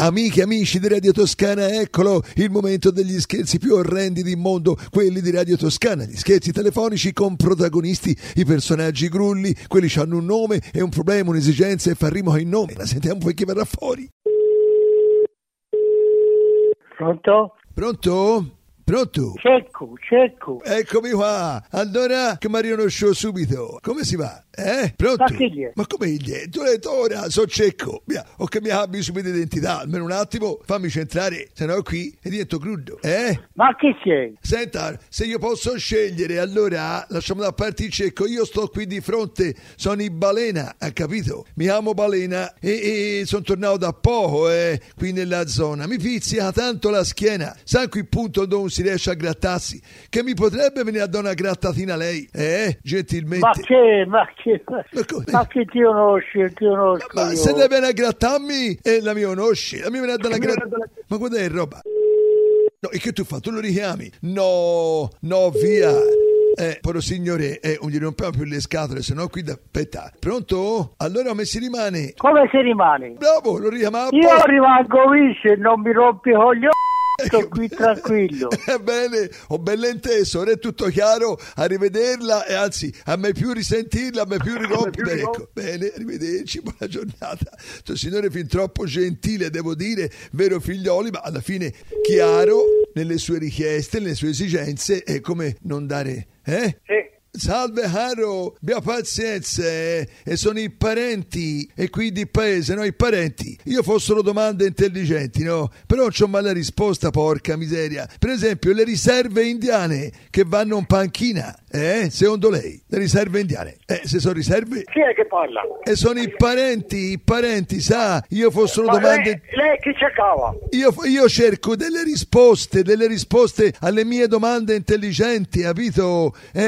Amiche e amici di Radio Toscana, eccolo il momento degli scherzi più orrendi del mondo, quelli di Radio Toscana, gli scherzi telefonici con protagonisti, i personaggi grulli, quelli che hanno un nome e un problema, un'esigenza e fa rimo con il nome. La sentiamo poi che verrà fuori. Pronto? Pronto? Pronto? Cecco. Eccomi qua. Allora che mi riconosco subito. Come si va? Pronto? Ma chi gli è? Ma come gli è? Tu hai detto ora, so Cecco. Via, o che mi cambi subito identità. Almeno un attimo, fammi centrare, se no qui e divento crudo. Ma chi sei? Senta, se io posso scegliere, allora lasciamo da parte il Cecco. Io sto qui di fronte, sono in Balena, ha capito? Mi chiamo Balena e sono tornato da poco, qui nella zona. Mi pizzica tanto la schiena. Sa qui il punto dove non si riesce a grattarsi? Che mi potrebbe venire a dare una grattatina lei? Gentilmente. Ma che ti conosci? Ma io. se lei viene a grattarmi la mia conosci, la mia viene a dare una grattatina. Ma guarda che roba. No, e che tu fai? Tu lo richiami? No, via. Però signore, non gli rompiamo più le scatole, sennò qui da aspetta. Pronto? Allora come si rimane? Come si rimane? Bravo, lo richiamavo. Io rimango vice e non mi rompi i coglioni. Sto qui tranquillo. Bene, ho ben inteso, ora è tutto chiaro, arrivederla e anzi a me più risentirla, a me più rirompere. Ecco, bene, arrivederci, buona giornata. Questo signore è fin troppo gentile, devo dire, vero figlioli, ma alla fine chiaro nelle sue richieste, nelle sue esigenze e come non dare, Sì. Salve caro, abbia pazienza, e sono i parenti e qui di paese, no? I parenti. Io fossero domande intelligenti, no? Però non c'ho mai la risposta, porca miseria. Per esempio, le riserve indiane che vanno in panchina, secondo lei? Le riserve indiane, se sono riserve? Chi è che parla? E sono i parenti, sa? Io fossero domande... Lei chi cercava? Io cerco delle risposte alle mie domande intelligenti, capito?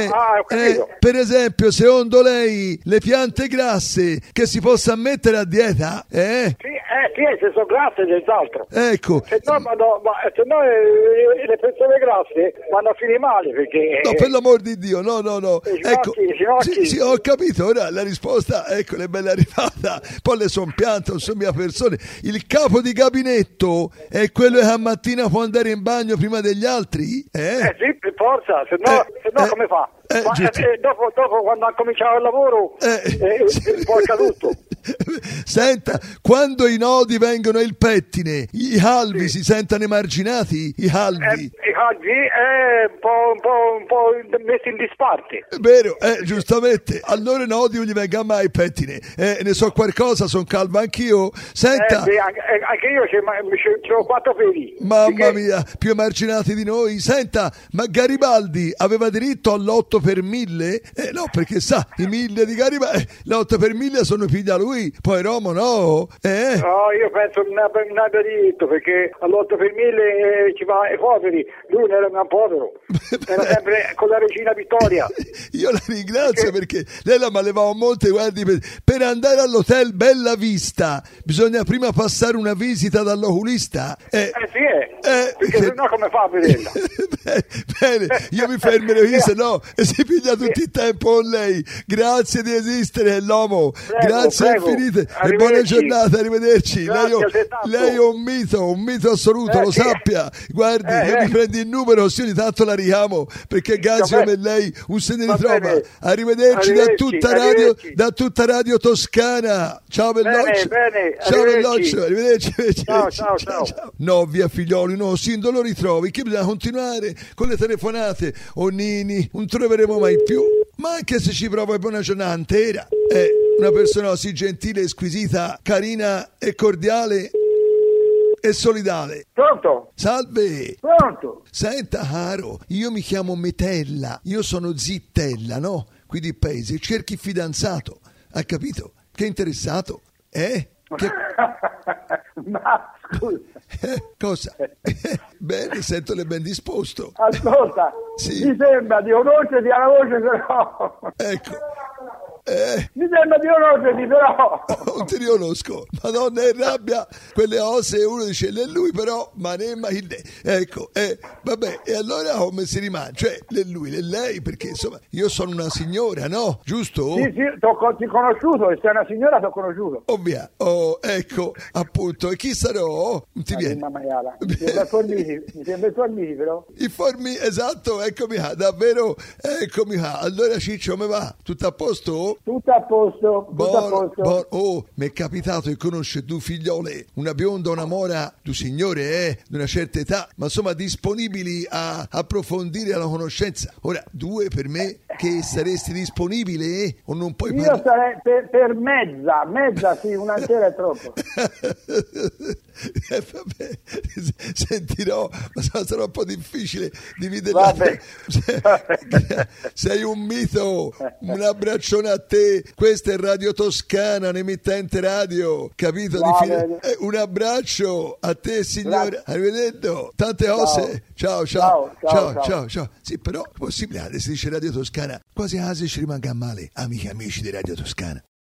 Per esempio, secondo lei le piante grasse che si possa mettere a dieta? Se sono grasse senz'altro. Ecco. Se no le persone grasse vanno a finire male perché... No, per l'amor di Dio, no. Ecco, ginocchi. sì, ho capito, ora la risposta, ecco, è bella arrivata. Poi le son piante, sono mia persone. Il capo di gabinetto è quello che a mattina può andare in bagno prima degli altri? Sì, per forza, se no come fa? Dopo quando ha cominciato il lavoro porca tutto. Senta, quando i nodi vengono il pettine, i calvi si sentono emarginati? I calvi un po' messi in disparte. Vero, giustamente. Allora i nodi non gli venga mai il pettine. Ne so qualcosa, sono calvo anch'io. Senta, anche io c'ho 4 peli. Mamma mia, più emarginati di noi. Senta, ma Garibaldi aveva diritto all'8 per 1000? No, perché sa, i 1000 di Garibaldi, l'8 per 1000 sono figli a lui. Poi Romo no? No, io penso non abbia diritto, perché all'8 per 1000 ci va ai poveri. Lui non era un povero, era sempre con la regina Vittoria. Io la ringrazio perché lei la malevava monte, guardi, per andare all'hotel Bella Vista bisogna prima passare una visita dall'oculista. Perché se no come fa a vederla? Bene, io mi fermerò qui, se no si piglia tutto il tempo con lei. Grazie di esistere, l'uomo. Grazie infinite e buona giornata, arrivederci. Lei è un mito assoluto, lo sappia. Guardi, io mi prendi il numero, così ogni tanto la richiamo, perché Gazio come lei un se ne ritrova. Arrivederci da tutta Radio Toscana. Ciao belloccio. Ciao belloccio, arrivederci. Ciao. No, via figlioli, no, Sindo lo ritrovi, che bisogna continuare con le telefonate. Nini, non troveremo mai più. Ma anche se ci prova buona giornata intera, una persona così gentile e squisita, carina e cordiale e solidale. Pronto? Salve. Pronto? Senta caro, io mi chiamo Metella, io sono Zittella, no? Qui di paese, cerchi fidanzato, ha capito? Che interessato? Ma scusa. Cosa? Bene, sento le ben disposto. Ascolta, sì. Mi sembra di conoscerti alla voce, però. Ecco. Mi sembra di conoscerti, però. Non ti riconosco. Madonna, è rabbia quelle cose, uno dice è lui, però ma ne ecco, vabbè, e allora come si rimane? Cioè, è lei, perché insomma io sono una signora, no? Giusto? Sì, ti ho conosciuto, e sei una signora, ti ho conosciuto. Ovvia, ecco, appunto, e chi sarò? Ti viene? Mi sembra Formiti, però. I Formi, esatto, eccomi qua, davvero, eccomi qua. Allora Ciccio, come va? Tutto a posto? Tutto a posto, tutto a posto. Oh, mi è capitato di conoscere due figliole, una bionda, una mora, due signore, di una certa età, ma insomma disponibili a approfondire la conoscenza. Ora, due per me, che saresti disponibile o non puoi parlare? Io sarei per mezza sì, una sera è troppo. Vabbè, sentirò, ma sarà un po' difficile dividere. Sei un mito. Un abbraccione a te. Questa è Radio Toscana, un'emittente radio, capito? Un abbraccio a te, signore. Arrivederci. Tante cose. Ciao. Sì, però è possibile, si dice Radio Toscana, quasi ci rimanga male, amici di Radio Toscana.